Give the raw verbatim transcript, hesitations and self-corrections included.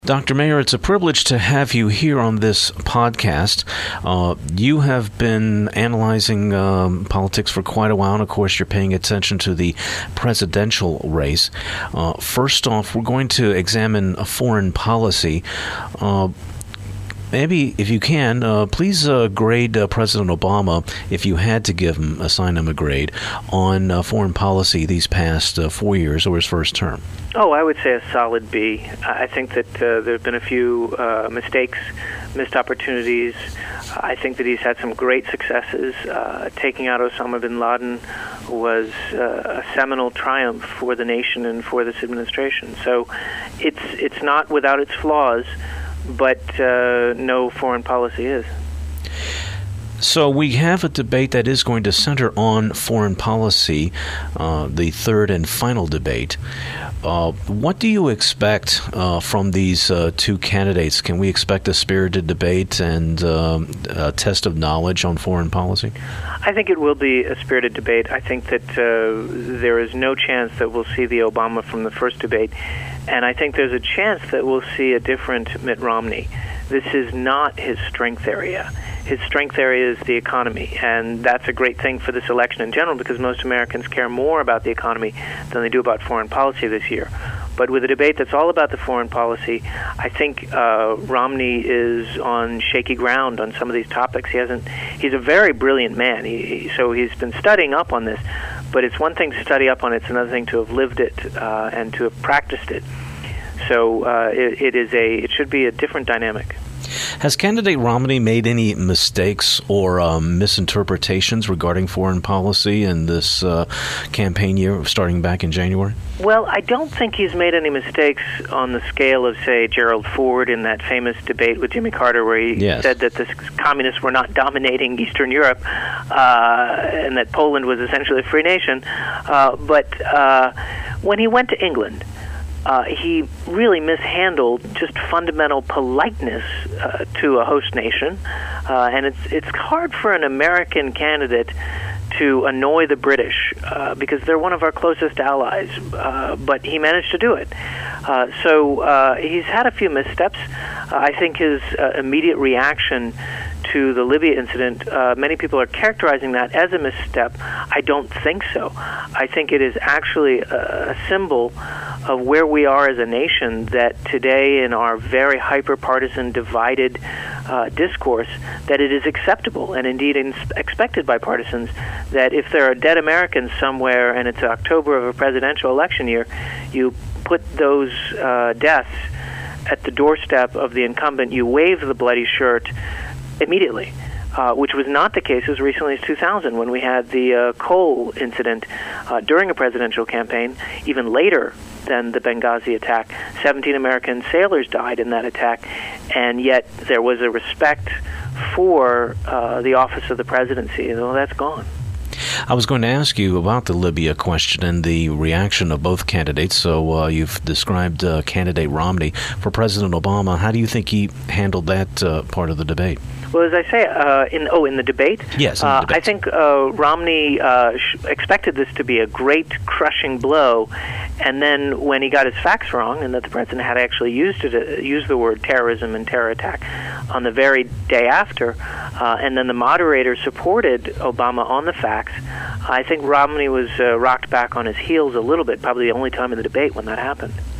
Doctor Mayer, it's a privilege to have you here on this podcast. Uh, you have been analyzing um, politics for quite a while, and of course you're paying attention to the presidential race. Uh, first off, we're going to examine a foreign policy. Uh, Maybe, if you can, uh, please uh, grade uh, President Obama, if you had to give him, assign him a grade, on uh, foreign policy these past uh, four years or his first term. Oh, I would say a solid B. I think that uh, there have been a few uh, mistakes, missed opportunities. I think that he's had some great successes. Uh, taking out Osama bin Laden was uh, a seminal triumph for the nation and for this administration. So it's it's not without its flaws, but uh, no foreign policy is. So we have a debate that is going to center on foreign policy, uh, the third and final debate. Uh, what do you expect uh, from these uh, two candidates? Can we expect a spirited debate and um, a test of knowledge on foreign policy? I think it will be a spirited debate. I think that uh, there is no chance that we'll see the Obama from the first debate, and I think there's a chance that we'll see a different Mitt Romney. This is not his strength area. His strength area is the economy, and that's a great thing for this election in general because most Americans care more about the economy than they do about foreign policy this year. But with a debate that's all about the foreign policy, I think uh, Romney is on shaky ground on some of these topics. He hasn't. He's a very brilliant man, he, so he's been studying up on this. But it's one thing to study up on it; it's another thing to have lived it uh, and to have practiced it. So uh, it, it is a. It should be a different dynamic. Has candidate Romney made any mistakes or um, misinterpretations regarding foreign policy in this uh, campaign year starting back in January? Well, I don't think he's made any mistakes on the scale of, say, Gerald Ford in that famous debate with Jimmy Carter where he yes. said that the communists were not dominating Eastern Europe uh, and that Poland was essentially a free nation. Uh, but uh, when he went to England, Uh, he really mishandled just fundamental politeness uh, to a host nation, uh, and it's it's hard for an American candidate to annoy the British uh, because they're one of our closest allies, uh, but he managed to do it. Uh, so uh, he's had a few missteps. Uh, I think his uh, immediate reaction to the Libya incident, uh, many people are characterizing that as a misstep. I don't think so. I think it is actually a, a symbol of where we are as a nation, that today in our very hyper-partisan, divided uh, discourse, that it is acceptable and indeed in- expected by partisans that if there are dead Americans somewhere and it's October of a presidential election year, you put those uh, deaths at the doorstep of the incumbent, you wave the bloody shirt immediately, uh, which was not the case as recently as two thousand when we had the uh, coal incident uh, during a presidential campaign. Even later than the Benghazi attack, seventeen American sailors died in that attack, and yet there was a respect for uh, the office of the presidency. Well, that's gone. I was going to ask you about the Libya question and the reaction of both candidates. So uh, you've described uh, candidate Romney. For President Obama, how do you think he handled that uh, part of the debate? Well, as I say, uh, in oh, in the debate, yes, in the uh, debate. I think uh, Romney uh, sh- expected this to be a great crushing blow, and then when he got his facts wrong, and that the president had actually used it, uh, used the word terrorism and terror attack on the very day after, uh, and then the moderator supported Obama on the facts, I think Romney was uh, rocked back on his heels a little bit. Probably the only time in the debate when that happened.